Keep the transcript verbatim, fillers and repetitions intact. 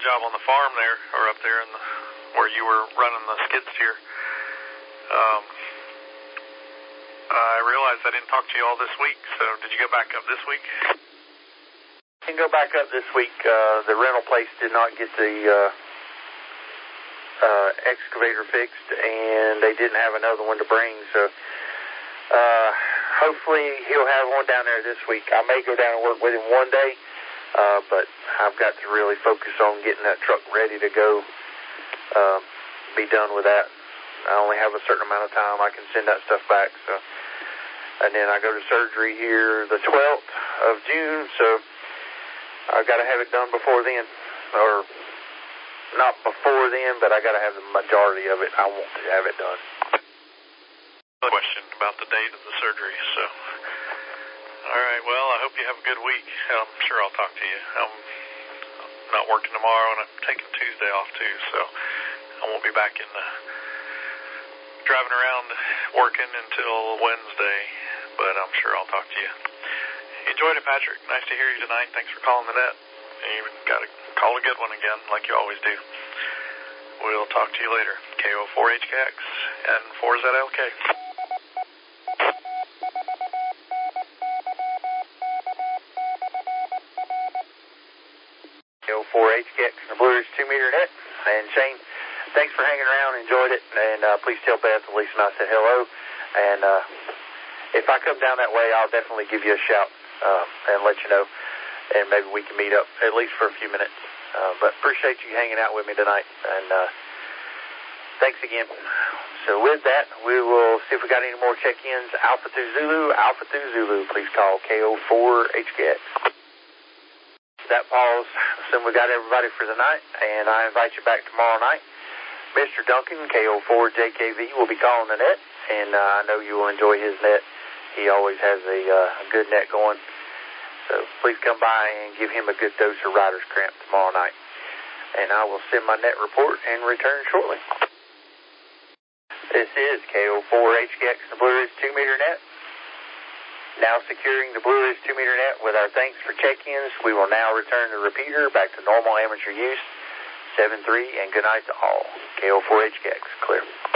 job on the farm there, or up there in the, where you were running the skid steer. Um, I realized I didn't talk to you all this week, so did you go back up this week? Didn't go back up this week. Uh, the rental place did not get the uh, uh, excavator fixed, and they didn't have another one to bring, so uh, hopefully he'll have one down there this week. I may go down and work with him one day, uh, but I've got to really focus on getting that truck ready to go, uh, be done with that. I only have a certain amount of time I can send that stuff back, so, and then I go to surgery here the twelfth of June, so I've got to have it done before then, or not before then, but I got to have the majority of it. I want to have it done. Question about the date of the surgery, so, all right, well, I hope you have a good week. I'm sure I'll talk to you. I'm not working tomorrow, and I'm taking Tuesday off, too, so I won't be back in the driving around working until Wednesday, but I'm sure I'll talk to you. Enjoyed it, Patrick. Nice to hear you tonight. Thanks for calling the net. You got to call a good one again, like you always do. We'll talk to you later. K O four H K X and four Z L K. K O four H K X and the Blue Ridge two meter net. And Shane, thanks for hanging around. Enjoyed it. And uh, please tell Beth and Lisa and I said hello. And uh, if I come down that way, I'll definitely give you a shout uh, and let you know. And maybe we can meet up at least for a few minutes. Uh, but appreciate you hanging out with me tonight. And uh, thanks again. So with that, we will see if we got any more check-ins. Alpha two Zulu, Alpha two Zulu. Please call K O four H K X. That pause. So we got everybody for the night. And I invite you back tomorrow night. Mister Duncan, K O four J K V, will be calling the net. And uh, I know you will enjoy his net. He always has a, uh, a good net going. So please come by and give him a good dose of rider's cramp tomorrow night. And I will send my net report and return shortly. This is K O four H K X, the Blue Ridge two meter net. Now securing the Blue Ridge two meter net with our thanks for check-ins. We will now return the repeater back to normal amateur use. seven three and good night to all. K O four H K X, clear.